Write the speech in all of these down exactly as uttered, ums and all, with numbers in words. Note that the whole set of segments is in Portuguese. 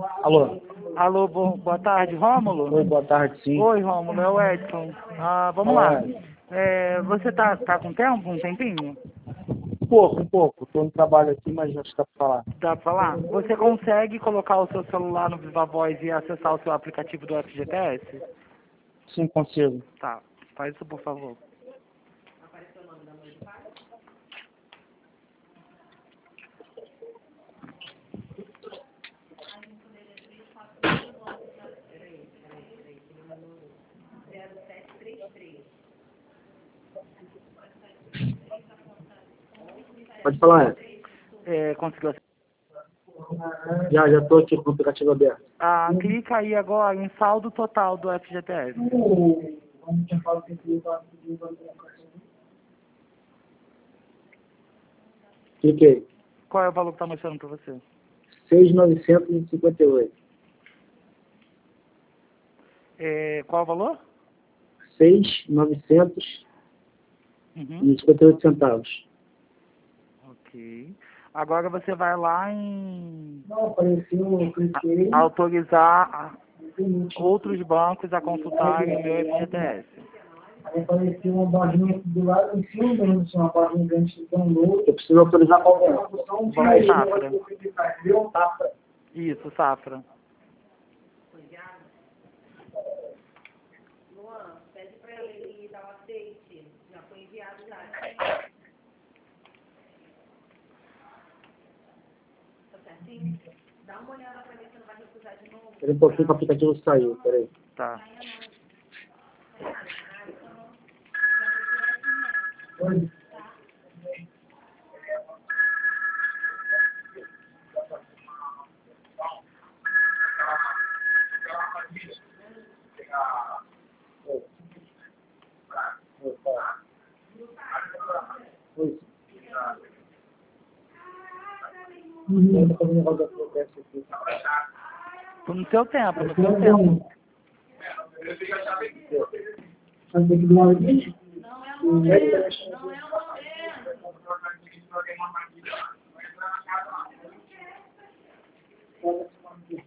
Alô? Alô, bo boa tarde, Rômulo? Oi, boa tarde, sim. Oi, Rômulo, é o Edson. Ah, vamos Olá, lá. Edson. É, você tá, tá com tempo, um tempinho? Um pouco, um pouco. Estou no trabalho aqui, mas já está para falar. Dá pra falar? Você consegue colocar o seu celular no Viva Voz e acessar o seu aplicativo do F G T S? Sim, consigo. Tá, faz isso por favor. Pode falar, Edson. É, conseguiu? Já, já estou aqui com o aplicativo aberto. Ah, clica aí agora em saldo total do F G T S. Cliquei. Qual é o valor que tá mostrando pra você? seis mil novecentos e cinquenta e oito. É, qual é o valor? seis mil novecentos Uhum. e cinquenta e oito centavos. Ok. Agora você vai lá em Não, apareceu, eu cliquei. a- autorizar a- outros bancos a consultarem o meu F G T S. Aí apareceu uma barrinha aqui do lado em cima, mesmo, assim, uma barrinha grande de download. Eu preciso autorizar qual é? Vamos Safra. Safra. Isso, Safra. Luan, pede pra ele dar o aceite. Já foi enviado já. Tá certinho? Dá uma olhada pra ver se não vai recusar de novo. Espera um pouquinho que o aplicativo saiu, peraí. Tá. Oi. Oi. Uhum. Tô no seu tempo, no seu tempo. Não é o momento. Não é o momento.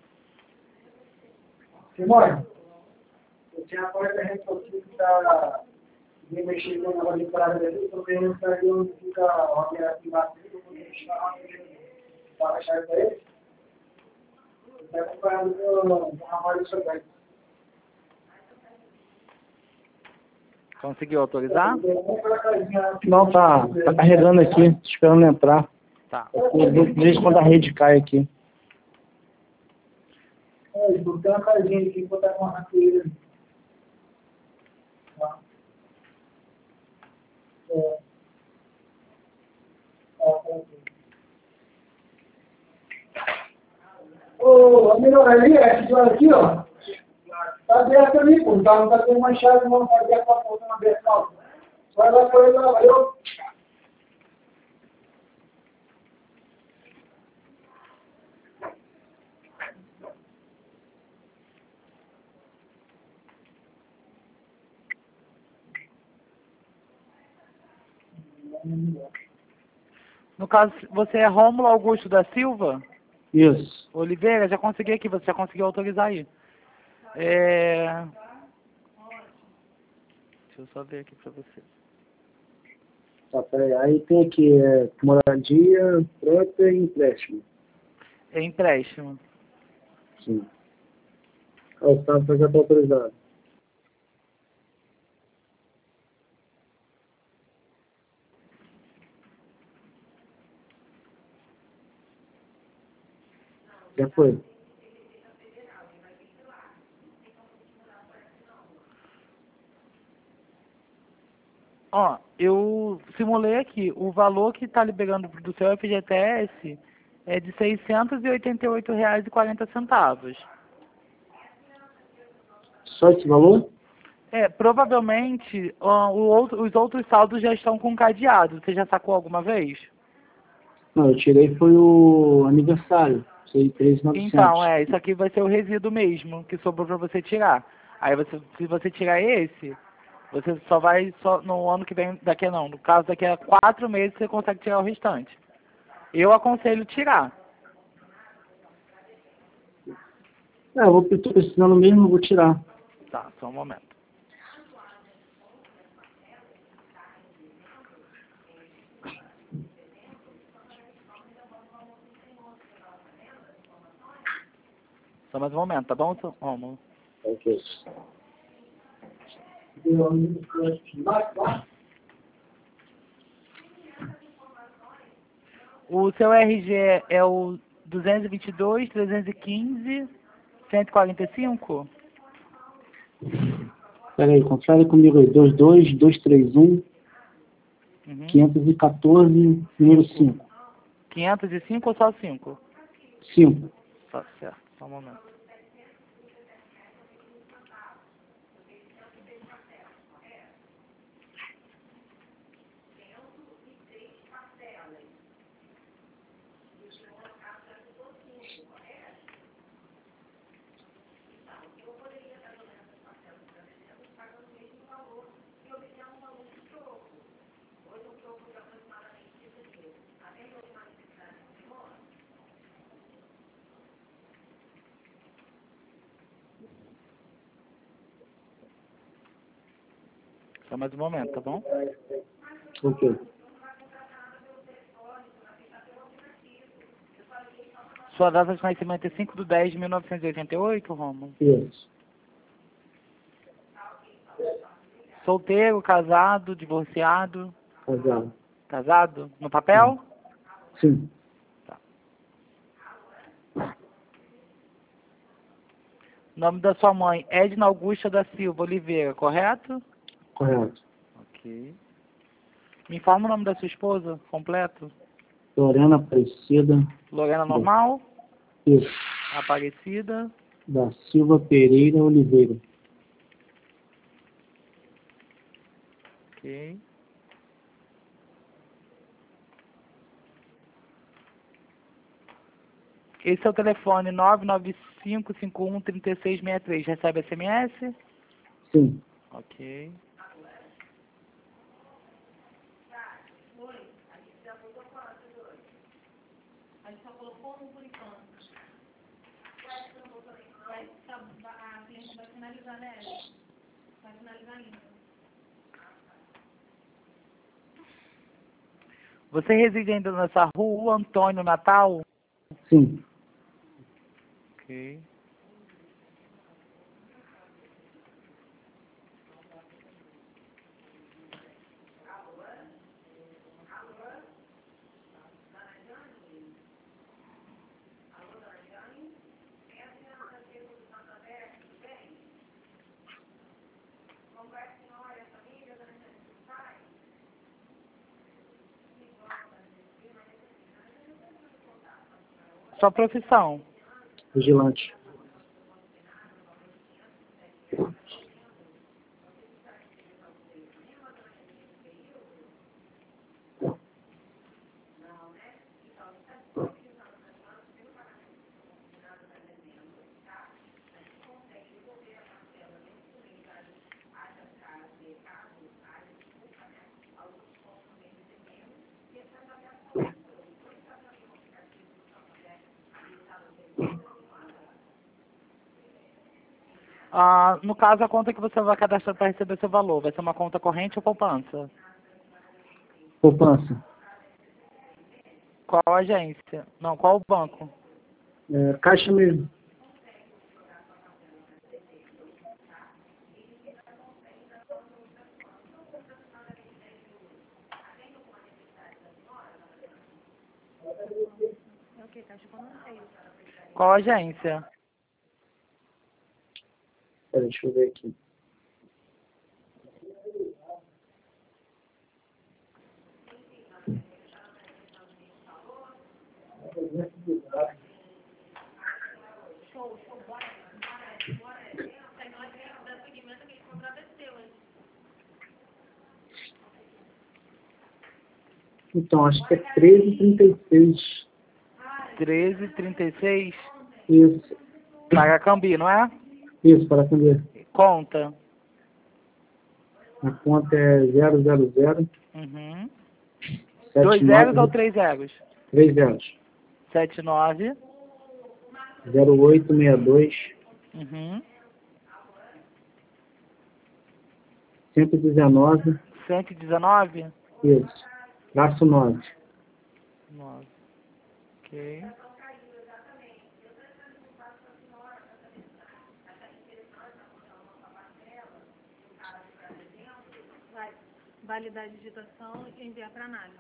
Simone, eu tinha a porta da gente que está mexendo na hora de parada dele, eu venho para ele onde fica a roda aqui embaixo, eu vou deixar para achar para ele. Ele está acompanhando o armário do seu pai. Conseguiu autorizar? Não, tá, tá carregando aqui, tô esperando entrar. Tá. De vez em quando a rede cai aqui. É, tem uma casinha aqui, botar com uma raqueira. Tá. É. Ô, a melhor ali, essa aqui, ó. Tá aberto ali, pô. Tá, não tá tendo uma chave, não tá aberto pra pôr uma aberta, não. Vai lá, vai lá, valeu. No caso, você é Rômulo Augusto da Silva? Isso. Oliveira, já consegui aqui, você já conseguiu autorizar aí. É... Deixa eu só ver aqui pra você. Tá, peraí. Aí tem aqui, é, moradia, pronta e empréstimo. É empréstimo. Sim. Ah, o Safra já está autorizado. Já foi. Ó, eu simulei aqui, o valor que está liberando do seu F G T S é de seiscentos e oitenta e oito reais e quarenta centavos. Só esse valor? É, provavelmente ó, o outro, os outros saldos já estão com cadeado. Você já sacou alguma vez? Não, eu tirei foi o aniversário. Sei, treze mil e novecentos. Então, é, isso aqui vai ser o resíduo mesmo que sobrou para você tirar. Aí você, se você tirar esse, você só vai só no ano que vem, daqui a não, no caso daqui a quatro meses você consegue tirar o restante. Eu aconselho tirar. É, eu vou, tô precisando mesmo, vou tirar. Tá, só um momento. Só mais um momento, tá bom, seu Rômulo? Ok. O seu R G é o duzentos e vinte e dois, trezentos e quinze, cento e quarenta e cinco? Peraí, confere comigo aí. dois dois, dois três um, Uhum. quinhentos e quatorze, número cinco. quinhentos e cinco ou só cinco? cinco. Tá certo, só um momento. Só mais um momento, tá bom? Ok. Sua data de nascimento é cinco de dez de mil novecentos e oitenta e oito, Rômulo? Isso. Solteiro, casado, divorciado? Casado. Casado? No papel? Sim. Tá. Nome da sua mãe, Edna Augusta da Silva Oliveira, correto? Correto. Ok. Me informa o nome da sua esposa, completo? Lorena Aparecida. Lorena normal? Isso. Aparecida? Da Silva Pereira Oliveira. Ok. Esse é o telefone nove nove cinco cinco um três seis seis três. Recebe S M S? Sim. Ok. A gente só colocou um por enquanto. Vai, tá, a cliente vai finalizar, né? Vai finalizar ainda. Você reside ainda nessa rua Antônio Natal? Sim. Ok. Sua profissão? Vigilante. Ah, no caso, a conta que você vai cadastrar para receber seu valor, vai ser uma conta corrente ou poupança? Poupança. Qual agência? Não, qual banco? É, caixa mesmo. É o que? Caixa econômica? Qual agência? Pera, deixa eu ver aqui. Show, show, bora, bora, bora. Aí nós vamos dar seguimento que a gente contrato é seu, hein? Então, acho que é treze e trinta e seis. treze trinta e seis? Isso. Paga Cambi, não é? Isso, para atender. Conta. A conta é zero zero zero Uhum. sete Dois zeros ou três zeros? três zeros. Sete nove zero oito seis dois Uhum. cento e dezenove. cento e dezenove? Isso. Traço nove. nove. Ok. Vai validar a digitação e enviar para análise.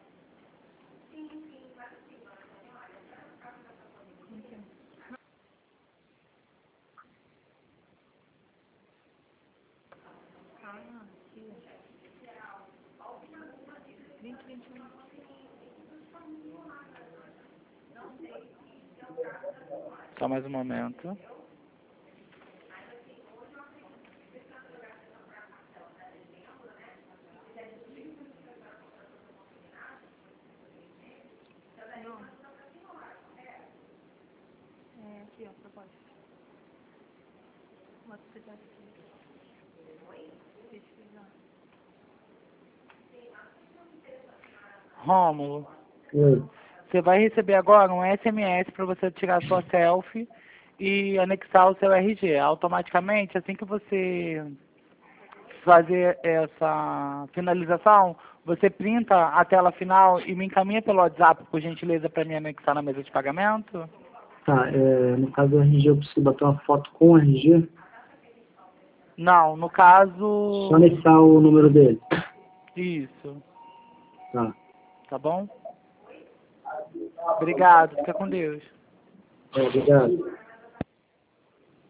Ah, aqui. vinte, vinte e um. Só mais um momento. Não. É aqui, ó, proposta. Bota você tá aqui. Pesquisar. Rômulo, Oi. você vai receber agora um S M S para você tirar sua selfie e anexar o seu R G. Automaticamente, assim que você fazer essa finalização, você printa a tela final e me encaminha pelo WhatsApp, por gentileza, para me anexar na mesa de pagamento? Tá, é, no caso do R G eu preciso bater uma foto com o R G. Não, no caso... Só anexar o número dele. Isso, Tá. tá bom? Obrigado, fica com Deus. É, obrigado.